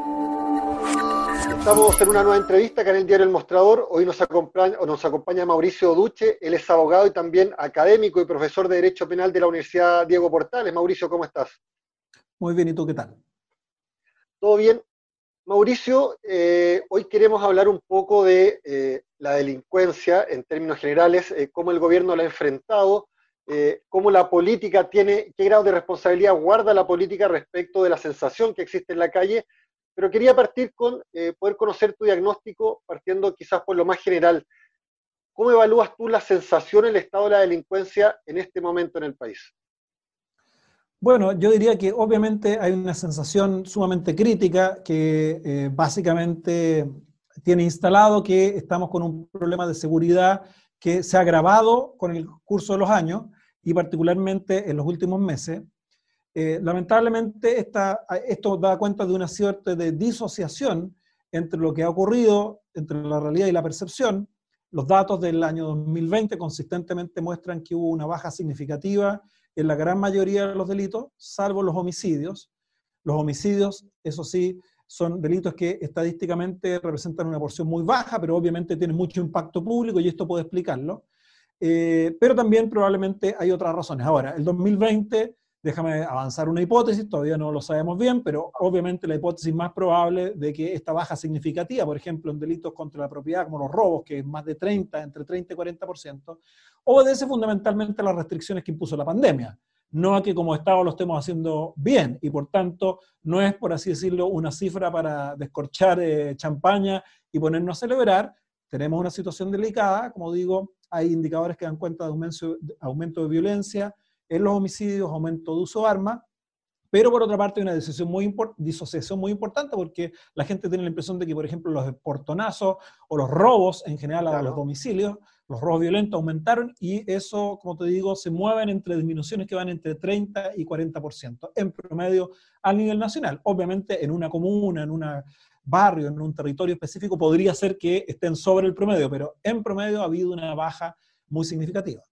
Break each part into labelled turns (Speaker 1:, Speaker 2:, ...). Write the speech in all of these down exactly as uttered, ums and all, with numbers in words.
Speaker 1: Estamos en una nueva entrevista acá en el diario El Mostrador. Hoy nos acompaña, nos acompaña Mauricio Duche. Él es abogado y también académico y profesor de Derecho Penal de la Universidad Diego Portales. Mauricio, ¿cómo estás?
Speaker 2: Muy bien, ¿y tú qué tal?
Speaker 1: ¿Todo bien? Mauricio, eh, hoy queremos hablar un poco de eh, la delincuencia en términos generales, eh, cómo el gobierno la ha enfrentado, eh, cómo la política tiene, qué grado de responsabilidad guarda la política respecto de la sensación que existe en la calle. Pero quería partir con eh, poder conocer tu diagnóstico, partiendo quizás por lo más general. ¿Cómo evalúas tú la sensación, el estado de la delincuencia en este momento en el país?
Speaker 2: Bueno, yo diría que obviamente hay una sensación sumamente crítica que eh, básicamente tiene instalado que estamos con un problema de seguridad que se ha agravado con el curso de los años y particularmente en los últimos meses. Eh, lamentablemente esta, esto da cuenta de una suerte de disociación entre lo que ha ocurrido, entre la realidad y la percepción. Los datos del año dos mil veinte consistentemente muestran que hubo una baja significativa en la gran mayoría de los delitos, salvo los homicidios. Los homicidios, eso sí, son delitos que estadísticamente representan una porción muy baja, pero obviamente tienen mucho impacto público y esto puede explicarlo. Eh, pero también probablemente hay otras razones. Ahora, el dos mil veinte, déjame avanzar una hipótesis, todavía no lo sabemos bien, pero obviamente la hipótesis más probable de que esta baja significativa, por ejemplo, en delitos contra la propiedad, como los robos, que es más de treinta, entre treinta y cuarenta por ciento, obedece fundamentalmente a las restricciones que impuso la pandemia, no a que como Estado lo estemos haciendo bien, y por tanto no es, por así decirlo, una cifra para descorchar eh, champaña y ponernos a celebrar. Tenemos una situación delicada, como digo, hay indicadores que dan cuenta de aumento, de aumento de violencia en los homicidios, aumento de uso de armas, pero por otra parte hay una disociación muy, disociación muy importante porque la gente tiene la impresión de que, por ejemplo, los portonazos o los robos en general a los domicilios, los robos violentos aumentaron y eso, como te digo, se mueven entre disminuciones que van entre treinta y cuarenta por ciento en promedio a nivel nacional. Obviamente en una comuna, en un barrio, en un territorio específico podría ser que estén sobre el promedio, pero en promedio ha habido una baja muy significativa.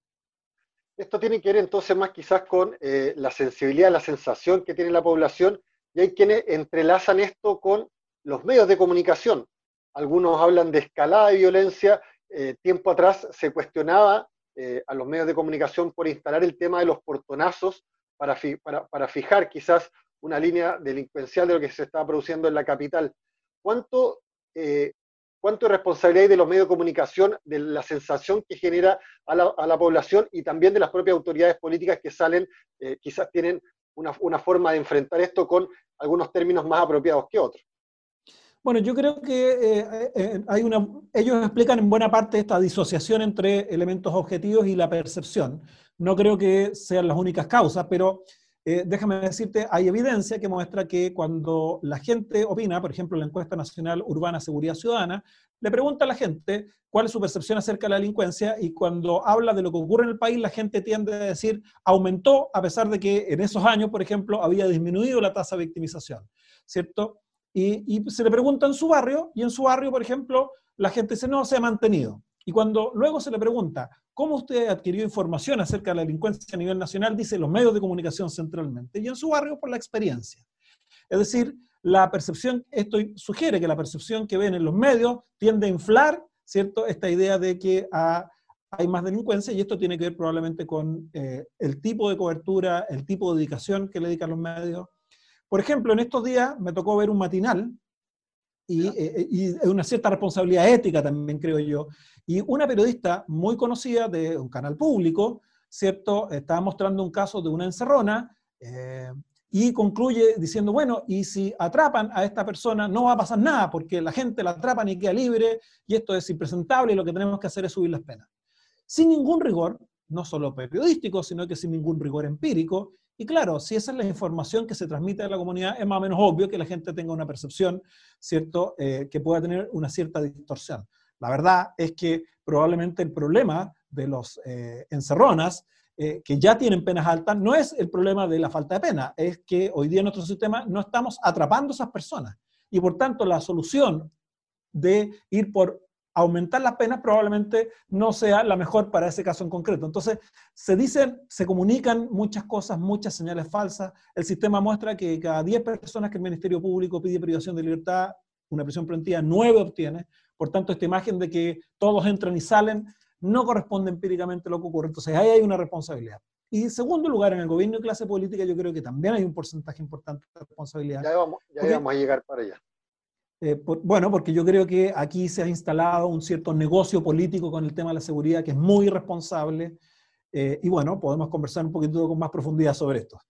Speaker 1: Esto tiene que ver entonces más quizás con eh, la sensibilidad, la sensación que tiene la población, y hay quienes entrelazan esto con los medios de comunicación. Algunos hablan de escalada de violencia. Eh, tiempo atrás se cuestionaba eh, a los medios de comunicación por instalar el tema de los portonazos para, fi para, para fijar quizás una línea delincuencial de lo que se estaba produciendo en la capital. ¿Cuánto eh, cuánto es responsabilidad hay de los medios de comunicación, de la sensación que genera a la, a la población y también de las propias autoridades políticas que salen, eh, quizás tienen una, una forma de enfrentar esto con algunos términos más apropiados que otros?
Speaker 2: Bueno, yo creo que eh, eh, hay una, ellos explican en buena parte esta disociación entre elementos objetivos y la percepción. No creo que sean las únicas causas, pero eh, déjame decirte, hay evidencia que muestra que cuando la gente opina, por ejemplo, en la encuesta nacional Urbana Seguridad Ciudadana, le pregunta a la gente cuál es su percepción acerca de la delincuencia y cuando habla de lo que ocurre en el país, la gente tiende a decir aumentó a pesar de que en esos años, por ejemplo, había disminuido la tasa de victimización, ¿cierto? Y, y se le pregunta en su barrio, y en su barrio, por ejemplo, la gente dice, no, se ha mantenido. Y cuando luego se le pregunta, ¿cómo usted adquirió información acerca de la delincuencia a nivel nacional? Dice, los medios de comunicación centralmente. Y en su barrio, por la experiencia. Es decir, la percepción, esto sugiere que la percepción que ven en los medios tiende a inflar, ¿cierto?, esta idea de que ah, hay más delincuencia, y esto tiene que ver probablemente con eh, el tipo de cobertura, el tipo de dedicación que le dedican los medios. Por ejemplo, en estos días me tocó ver un matinal y, eh, y una cierta responsabilidad ética también, creo yo. Y una periodista muy conocida de un canal público, ¿cierto?, estaba mostrando un caso de una encerrona eh, y concluye diciendo, bueno, y si atrapan a esta persona no va a pasar nada porque la gente la atrapan y queda libre y esto es impresentable y lo que tenemos que hacer es subir las penas. Sin ningún rigor, no solo periodístico, sino que sin ningún rigor empírico. Y claro, si esa es la información que se transmite a la comunidad, es más o menos obvio que la gente tenga una percepción, ¿cierto?, eh, que pueda tener una cierta distorsión. La verdad es que probablemente el problema de los eh, encerronas, eh, que ya tienen penas altas, no es el problema de la falta de pena, es que hoy día en nuestro sistema no estamos atrapando a esas personas. Y por tanto, la solución de ir por aumentar las penas probablemente no sea la mejor para ese caso en concreto. Entonces, se dicen, se comunican muchas cosas, muchas señales falsas. El sistema muestra que cada diez personas que el Ministerio Público pide privación de libertad, una prisión preventiva, nueve obtiene. Por tanto, esta imagen de que todos entran y salen no corresponde empíricamente a lo que ocurre. Entonces, ahí hay una responsabilidad. Y en segundo lugar, en el gobierno y clase política, yo creo que también hay un porcentaje importante de responsabilidad.
Speaker 1: Ya vamos, ya
Speaker 2: porque,
Speaker 1: vamos a llegar para allá.
Speaker 2: Eh, por, bueno, porque yo creo que aquí se ha instalado un cierto negocio político con el tema de la seguridad que es muy irresponsable. Eh, y bueno, podemos conversar un poquito con más profundidad sobre esto.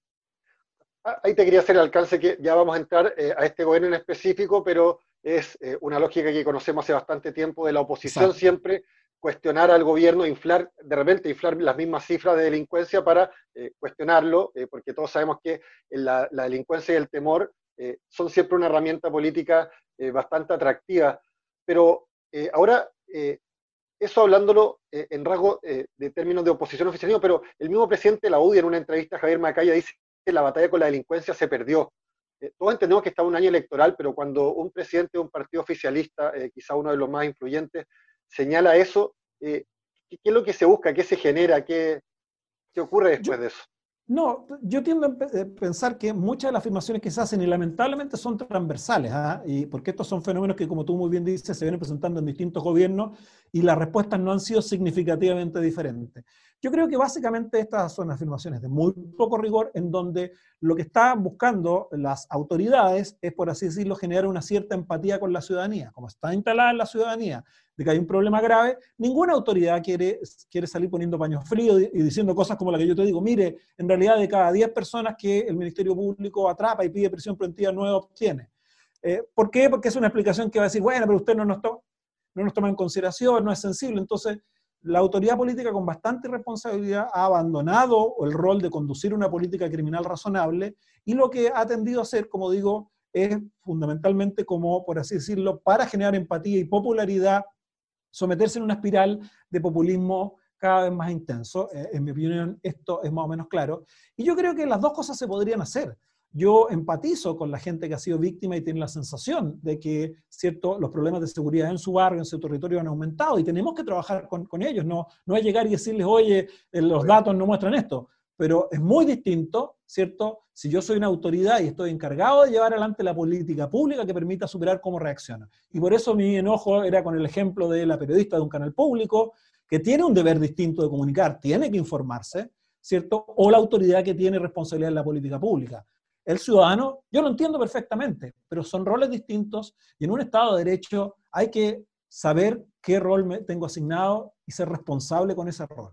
Speaker 1: Ahí te quería hacer el alcance que ya vamos a entrar eh, a este gobierno en específico, pero es eh, una lógica que conocemos hace bastante tiempo de la oposición. Exacto. Siempre cuestionar al gobierno, inflar, de repente inflar las mismas cifras de delincuencia para eh, cuestionarlo, eh, porque todos sabemos que la, la delincuencia y el temor eh, son siempre una herramienta política eh, bastante atractiva. Pero eh, ahora, eh, eso hablándolo eh, en rasgo eh, de términos de oposición oficialismo, pero el mismo presidente de la U D I en una entrevista a Javier Macaya dice que la batalla con la delincuencia se perdió. Eh, todos entendemos que está un año electoral, pero cuando un presidente de un partido oficialista, eh, quizá uno de los más influyentes, señala eso, eh, ¿qué, ¿qué es lo que se busca? ¿Qué se genera? ¿Qué, qué ocurre después
Speaker 2: yo,
Speaker 1: de eso?
Speaker 2: No, yo tiendo a pensar que muchas de las afirmaciones que se hacen y lamentablemente son transversales, ¿ah? Y porque estos son fenómenos que, como tú muy bien dices, se vienen presentando en distintos gobiernos y las respuestas no han sido significativamente diferentes. Yo creo que básicamente estas son afirmaciones de muy poco rigor, en donde lo que están buscando las autoridades es, por así decirlo, generar una cierta empatía con la ciudadanía. Como está instalada en la ciudadanía de que hay un problema grave, ninguna autoridad quiere, quiere salir poniendo paños fríos y diciendo cosas como la que yo te digo. Mire, en realidad de cada diez personas que el Ministerio Público atrapa y pide prisión preventiva, nueve obtiene. Eh, ¿Por qué? Porque es una explicación que va a decir, bueno, pero usted no nos, to no nos toma en consideración, no es sensible. Entonces, la autoridad política con bastante responsabilidad ha abandonado el rol de conducir una política criminal razonable y lo que ha tendido a hacer, como digo, es fundamentalmente como, por así decirlo, para generar empatía y popularidad, someterse en una espiral de populismo cada vez más intenso. Eh, en mi opinión, esto es más o menos claro. Y yo creo que las dos cosas se podrían hacer. Yo empatizo con la gente que ha sido víctima y tiene la sensación de que, cierto, los problemas de seguridad en su barrio, en su territorio han aumentado y tenemos que trabajar con, con ellos. No, no es llegar y decirles, oye, los datos no muestran esto. Pero es muy distinto, ¿cierto? Si yo soy una autoridad y estoy encargado de llevar adelante la política pública que permita superar cómo reacciona. Y por eso mi enojo era con el ejemplo de la periodista de un canal público que tiene un deber distinto de comunicar, tiene que informarse, ¿cierto? O la autoridad que tiene responsabilidad en la política pública. El ciudadano, yo lo entiendo perfectamente, pero son roles distintos y en un Estado de Derecho hay que saber qué rol me tengo asignado y ser responsable con ese rol.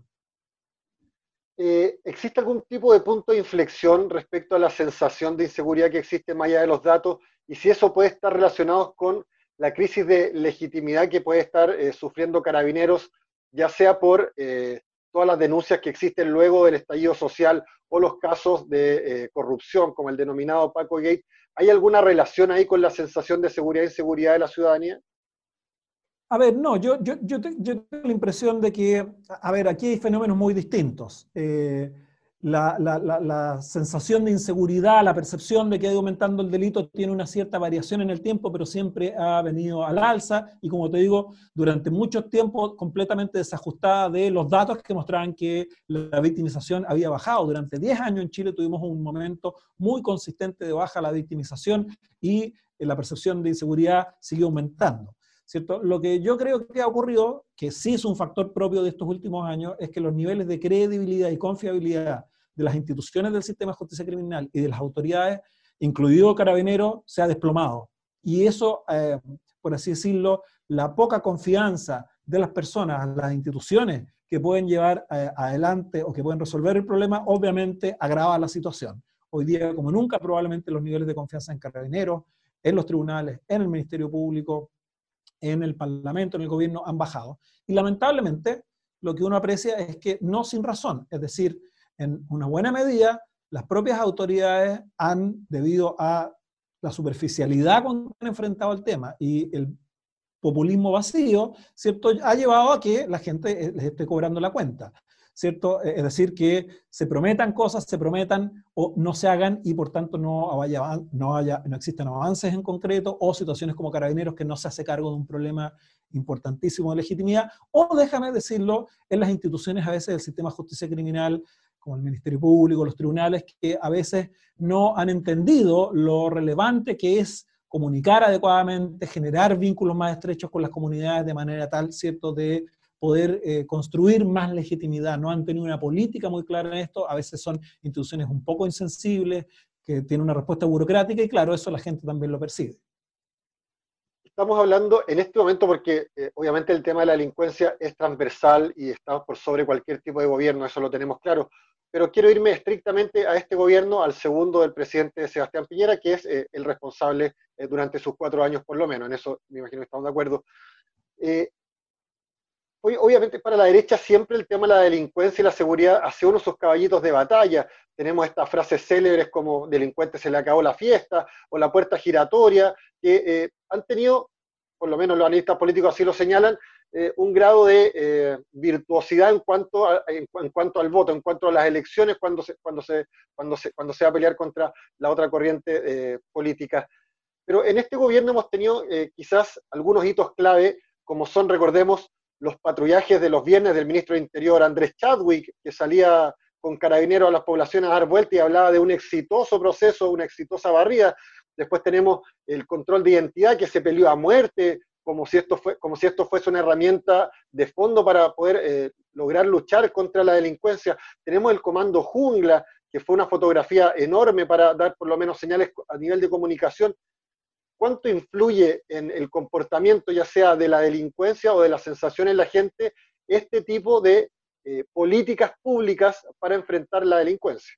Speaker 1: Eh, ¿Existe algún tipo de punto de inflexión respecto a la sensación de inseguridad que existe más allá de los datos? Y si eso puede estar relacionado con la crisis de legitimidad que puede estar eh, sufriendo Carabineros, ya sea por eh, todas las denuncias que existen luego del estallido social o los casos de eh, corrupción, como el denominado Paco Gate. ¿Hay alguna relación ahí con la sensación de seguridad e inseguridad de la ciudadanía?
Speaker 2: A ver, no, yo, yo, yo, te, yo tengo la impresión de que, a ver, aquí hay fenómenos muy distintos. Eh, la, la, la, la sensación de inseguridad, la percepción de que ha ido aumentando el delito tiene una cierta variación en el tiempo, pero siempre ha venido al alza y, como te digo, durante mucho tiempo completamente desajustada de los datos que mostraban que la victimización había bajado. Durante diez años en Chile tuvimos un momento muy consistente de baja la victimización y la percepción de inseguridad siguió aumentando. ¿Cierto? Lo que yo creo que ha ocurrido, que sí es un factor propio de estos últimos años, es que los niveles de credibilidad y confiabilidad de las instituciones del sistema de justicia criminal y de las autoridades, incluido Carabineros, se ha desplomado. Y eso, eh, por así decirlo, la poca confianza de las personas, las instituciones que pueden llevar eh, adelante o que pueden resolver el problema, obviamente agrava la situación. Hoy día, como nunca, probablemente los niveles de confianza en Carabineros, en los tribunales, en el Ministerio Público, en el Parlamento, en el gobierno, han bajado. Y lamentablemente, lo que uno aprecia es que no sin razón, es decir, en una buena medida, las propias autoridades han, debido a la superficialidad con que han enfrentado el tema y el populismo vacío, ¿cierto?, ha llevado a que la gente les esté cobrando la cuenta. ¿cierto? Es decir, que se prometan cosas, se prometan o no se hagan y por tanto no, haya, no, haya, no existen avances en concreto o situaciones como Carabineros que no se hace cargo de un problema importantísimo de legitimidad, o déjame decirlo, en las instituciones a veces del sistema de justicia criminal, como el Ministerio Público, los tribunales, que a veces no han entendido lo relevante que es comunicar adecuadamente, generar vínculos más estrechos con las comunidades de manera tal, ¿cierto?, de poder eh, construir más legitimidad. No han tenido una política muy clara en esto, a veces son instituciones un poco insensibles, que tienen una respuesta burocrática, y claro, eso la gente también lo percibe.
Speaker 1: Estamos hablando en este momento porque eh, obviamente el tema de la delincuencia es transversal y está por sobre cualquier tipo de gobierno, eso lo tenemos claro, pero quiero irme estrictamente a este gobierno, al segundo del presidente Sebastián Piñera, que es eh, el responsable eh, durante sus cuatro años por lo menos, en eso me imagino que estamos de acuerdo. Eh, Obviamente para la derecha siempre el tema de la delincuencia y la seguridad hace uno de sus caballitos de batalla. Tenemos estas frases célebres como delincuente se le acabó la fiesta o la puerta giratoria, que eh, han tenido, por lo menos los analistas políticos así lo señalan, eh, un grado de eh, virtuosidad en cuanto, a, en, en cuanto al voto, en cuanto a las elecciones cuando se, cuando se, cuando se, cuando se va a pelear contra la otra corriente eh, política. Pero en este gobierno hemos tenido eh, quizás algunos hitos clave, como son, recordemos, los patrullajes de los viernes del ministro de Interior, Andrés Chadwick, que salía con Carabineros a las poblaciones a dar vuelta y hablaba de un exitoso proceso, una exitosa barrida. Después tenemos el control de identidad, que se peleó a muerte, como si esto, fue, como si esto fuese una herramienta de fondo para poder eh, lograr luchar contra la delincuencia. Tenemos el comando Jungla, que fue una fotografía enorme para dar por lo menos señales a nivel de comunicación. ¿Cuánto influye en el comportamiento, ya sea de la delincuencia o de la sensación en la gente, este tipo de eh, políticas públicas para enfrentar la delincuencia?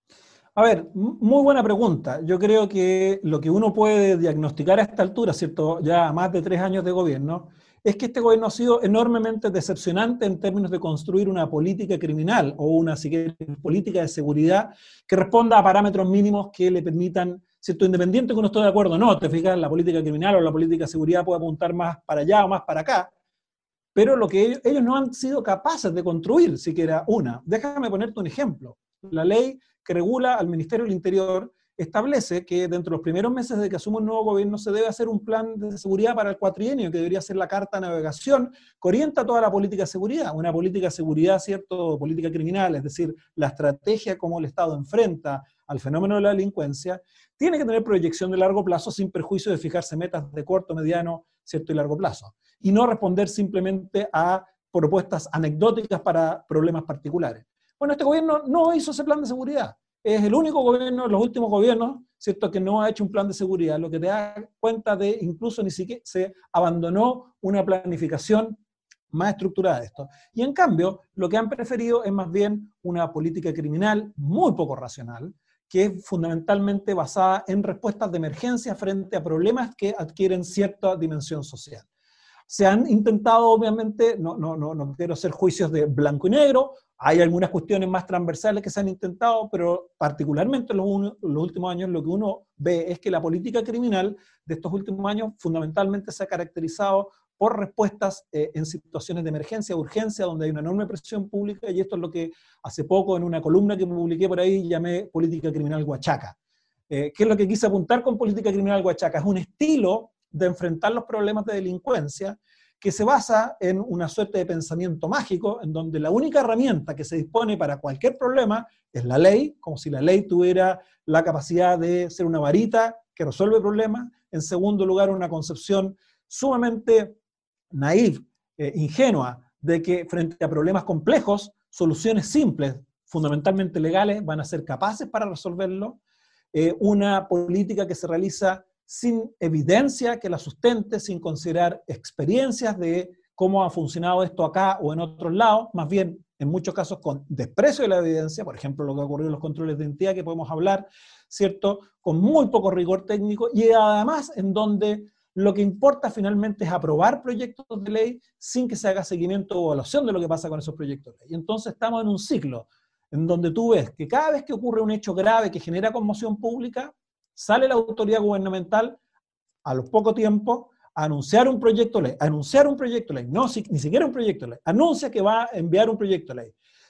Speaker 2: A ver, muy buena pregunta. Yo creo que lo que uno puede diagnosticar a esta altura, ¿cierto?, ya a más de tres años de gobierno, es que este gobierno ha sido enormemente decepcionante en términos de construir una política criminal o una si quieres, política de seguridad que responda a parámetros mínimos que le permitan, ¿cierto?, independiente que uno esté de acuerdo o no, te fijas, la política criminal o la política de seguridad puede apuntar más para allá o más para acá, pero lo que ellos, ellos no han sido capaces de construir siquiera una. Déjame ponerte un ejemplo. La ley que regula al Ministerio del Interior establece que dentro de los primeros meses de que asume un nuevo gobierno se debe hacer un plan de seguridad para el cuatrienio, que debería ser la carta de navegación que orienta toda la política de seguridad. Una política de seguridad, ¿cierto?, política criminal, es decir, la estrategia como el Estado enfrenta al fenómeno de la delincuencia, tiene que tener proyección de largo plazo sin perjuicio de fijarse metas de corto, mediano, ¿cierto?, y largo plazo. Y no responder simplemente a propuestas anecdóticas para problemas particulares. Bueno, este gobierno no hizo ese plan de seguridad. Es el único gobierno, los últimos gobiernos, ¿cierto?, que no ha hecho un plan de seguridad, lo que te da cuenta de incluso ni siquiera se abandonó una planificación más estructurada de esto. Y en cambio, lo que han preferido es más bien una política criminal muy poco racional, que es fundamentalmente basada en respuestas de emergencia frente a problemas que adquieren cierta dimensión social. Se han intentado, obviamente, no, no, no, no quiero hacer juicios de blanco y negro, hay algunas cuestiones más transversales que se han intentado, pero particularmente en los, uno, los últimos años lo que uno ve es que la política criminal de estos últimos años fundamentalmente se ha caracterizado por respuestas eh, en situaciones de emergencia, urgencia, donde hay una enorme presión pública, y esto es lo que hace poco en una columna que publiqué por ahí llamé política criminal huachaca. Eh, ¿Qué es lo que quise apuntar con política criminal huachaca? Es un estilo de enfrentar los problemas de delincuencia que se basa en una suerte de pensamiento mágico, en donde la única herramienta que se dispone para cualquier problema es la ley, como si la ley tuviera la capacidad de ser una varita que resuelve problemas. En segundo lugar, una concepción sumamente naif, eh, ingenua, de que frente a problemas complejos, soluciones simples, fundamentalmente legales, van a ser capaces para resolverlo. Eh, una política que se realiza sin evidencia que la sustente, sin considerar experiencias de cómo ha funcionado esto acá o en otros lados, más bien en muchos casos con desprecio de la evidencia, por ejemplo lo que ha ocurrido en los controles de identidad que podemos hablar, ¿cierto?, con muy poco rigor técnico, y además en donde lo que importa finalmente es aprobar proyectos de ley sin que se haga seguimiento o evaluación de lo que pasa con esos proyectos de ley. Y entonces estamos en un ciclo en donde tú ves que cada vez que ocurre un hecho grave que genera conmoción pública, sale la autoridad gubernamental a los poco tiempo a anunciar un proyecto de ley, a anunciar un proyecto de ley, no ni siquiera un proyecto de ley, anuncia que va a enviar un proyecto de ley.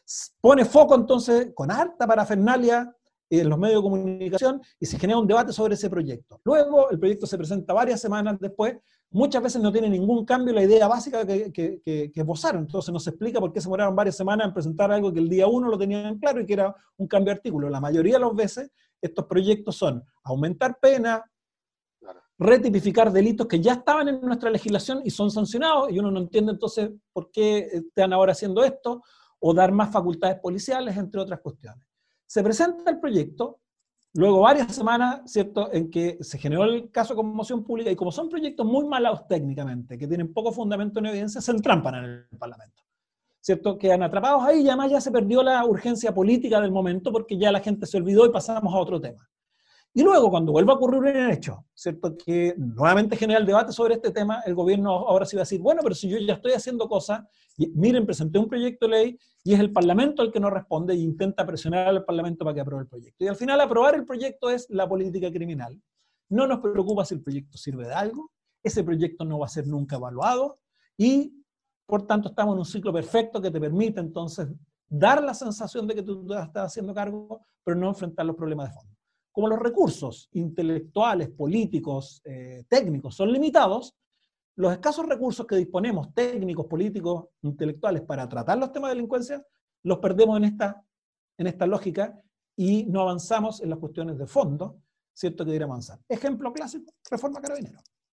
Speaker 2: pone foco entonces con harta parafernalia en los medios de comunicación y se genera un debate sobre ese proyecto. Luego el proyecto se presenta varias semanas después, muchas veces no tiene ningún cambio en la idea básica que, que, que, que esbozaron, entonces no se explica por qué se demoraron varias semanas en presentar algo que el día uno lo tenían claro y que era un cambio de artículo. La mayoría de las veces estos proyectos son aumentar pena, retipificar delitos que ya estaban en nuestra legislación y son sancionados, y uno no entiende entonces por qué están ahora haciendo esto, o dar más facultades policiales, entre otras cuestiones. Se presenta el proyecto, luego varias semanas, ¿cierto?, en que se generó el caso de conmoción pública, y como son proyectos muy malados técnicamente, que tienen poco fundamento en evidencia, se entrampan en el Parlamento, ¿cierto?, quedan atrapados ahí, y además ya se perdió la urgencia política del momento, porque ya la gente se olvidó y pasamos a otro tema. Y luego, cuando vuelva a ocurrir un hecho, ¿cierto?, que nuevamente genera el debate sobre este tema, el gobierno ahora sí va a decir, bueno, pero si yo ya estoy haciendo cosas, y miren, presenté un proyecto de ley, y es el Parlamento el que no responde, e intenta presionar al Parlamento para que apruebe el proyecto. Y al final, aprobar el proyecto es la política criminal. No nos preocupa si el proyecto sirve de algo, ese proyecto no va a ser nunca evaluado, y por tanto estamos en un ciclo perfecto que te permite entonces dar la sensación de que tú te estás haciendo cargo, pero no enfrentar los problemas de fondo. Como los recursos intelectuales, políticos, eh, técnicos son limitados, los escasos recursos que disponemos, técnicos, políticos, intelectuales, para tratar los temas de delincuencia, los perdemos en esta, en esta lógica y no avanzamos en las cuestiones de fondo, ¿cierto?, que debería avanzar. Ejemplo clásico, reforma carabinero.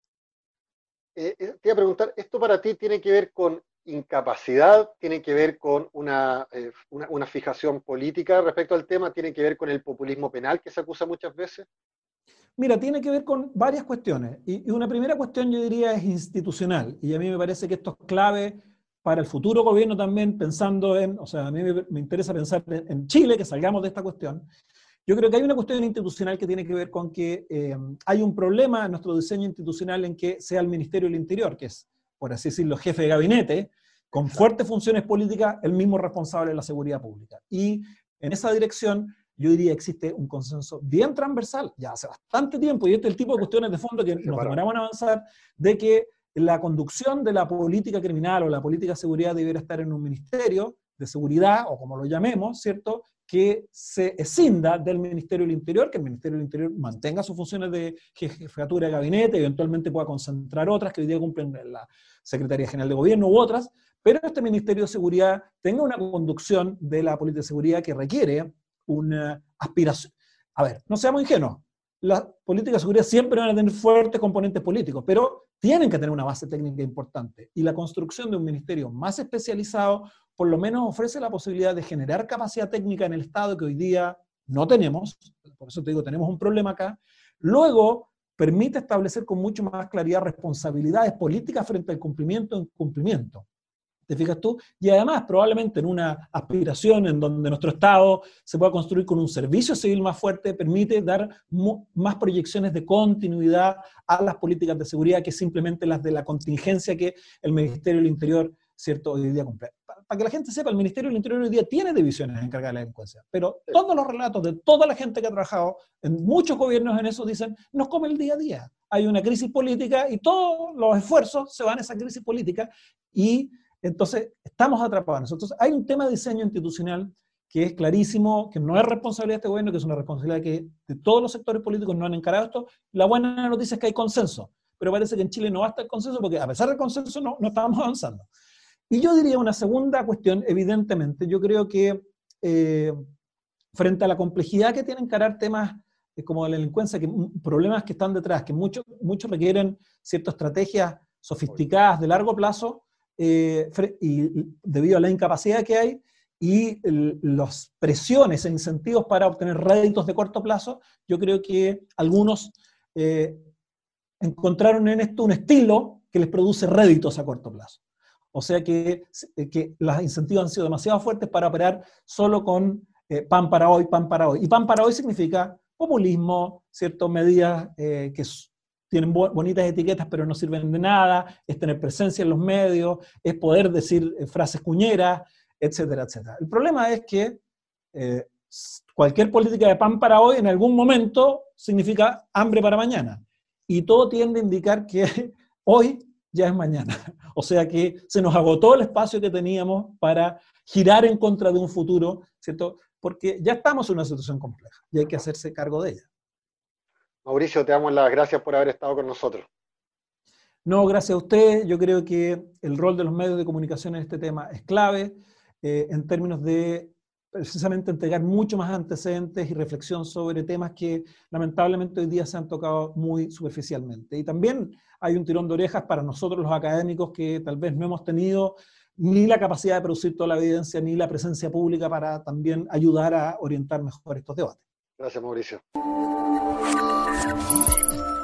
Speaker 1: Eh, eh, te iba a preguntar, ¿esto para ti tiene que ver con incapacidad, tiene que ver con una, eh, una, una fijación política respecto al tema, tiene que ver con el populismo penal que se acusa muchas veces?
Speaker 2: Mira, tiene que ver con varias cuestiones. Y, y una primera cuestión yo diría es institucional. Y a mí me parece que esto es clave para el futuro gobierno también, pensando en, o sea, a mí me, me interesa pensar en, en Chile, que salgamos de esta cuestión. Yo creo que hay una cuestión institucional que tiene que ver con que eh, hay un problema en nuestro diseño institucional en que sea el Ministerio del Interior, que es, por así decirlo, jefe de gabinete, con fuertes funciones políticas, el mismo responsable de la seguridad pública. Y en esa dirección, yo diría que existe un consenso bien transversal, ya hace bastante tiempo, y este es el tipo de cuestiones de fondo que nos demoramos en avanzar, de que la conducción de la política criminal o la política de seguridad debiera estar en un ministerio de seguridad, o como lo llamemos, ¿cierto?, que se escinda del Ministerio del Interior, que el Ministerio del Interior mantenga sus funciones de jefatura de gabinete, eventualmente pueda concentrar otras que hoy día cumplen la Secretaría General de Gobierno u otras, pero este Ministerio de Seguridad tenga una conducción de la política de seguridad que requiere una aspiración. A ver, no seamos ingenuos, las políticas de seguridad siempre van a tener fuertes componentes políticos, pero tienen que tener una base técnica importante, y la construcción de un ministerio más especializado por lo menos ofrece la posibilidad de generar capacidad técnica en el Estado que hoy día no tenemos, por eso te digo, tenemos un problema acá. Luego, permite establecer con mucho más claridad responsabilidades políticas frente al cumplimiento e incumplimiento. ¿Te fijas tú? Y además, probablemente en una aspiración en donde nuestro Estado se pueda construir con un servicio civil más fuerte, permite dar más proyecciones de continuidad a las políticas de seguridad que simplemente las de la contingencia que el Ministerio del Interior, ¿cierto?, hoy día cumple. Para que la gente sepa, el Ministerio del Interior hoy día tiene divisiones encargadas de la delincuencia, pero todos los relatos de toda la gente que ha trabajado en muchos gobiernos en eso dicen, nos come el día a día. Hay una crisis política y todos los esfuerzos se van a esa crisis política y entonces estamos atrapados. Entonces hay un tema de diseño institucional que es clarísimo, que no es responsabilidad de este gobierno, que es una responsabilidad que de todos los sectores políticos no han encarado esto. La buena noticia es que hay consenso, pero parece que en Chile no basta el consenso porque a pesar del consenso no, no estábamos avanzando. Y yo diría una segunda cuestión, evidentemente, yo creo que eh, frente a la complejidad que tienen que encarar temas eh, como la delincuencia, que, problemas que están detrás, que muchos muchos requieren ciertas estrategias sofisticadas de largo plazo, eh, y debido a la incapacidad que hay y las presiones e incentivos para obtener réditos de corto plazo, yo creo que algunos eh, encontraron en esto un estilo que les produce réditos a corto plazo. O sea que, que los incentivos han sido demasiado fuertes para operar solo con eh, pan para hoy, pan para hoy. Y pan para hoy significa populismo, ciertas medidas eh, que tienen bonitas etiquetas pero no sirven de nada, es tener presencia en los medios, es poder decir eh, frases cuñeras, etcétera, etcétera. El problema es que eh, cualquier política de pan para hoy en algún momento significa hambre para mañana. Y todo tiende a indicar que hoy ya es mañana. O sea que se nos agotó el espacio que teníamos para girar en contra de un futuro, ¿cierto? Porque ya estamos en una situación compleja y hay que hacerse cargo de ella.
Speaker 1: Mauricio, te damos las gracias por haber estado con nosotros.
Speaker 2: No, gracias a usted. Yo creo que el rol de los medios de comunicación en este tema es clave, eh, en términos de precisamente entregar mucho más antecedentes y reflexión sobre temas que lamentablemente hoy día se han tocado muy superficialmente. Y también hay un tirón de orejas para nosotros los académicos que tal vez no hemos tenido ni la capacidad de producir toda la evidencia, ni la presencia pública para también ayudar a orientar mejor estos debates.
Speaker 1: Gracias, Mauricio.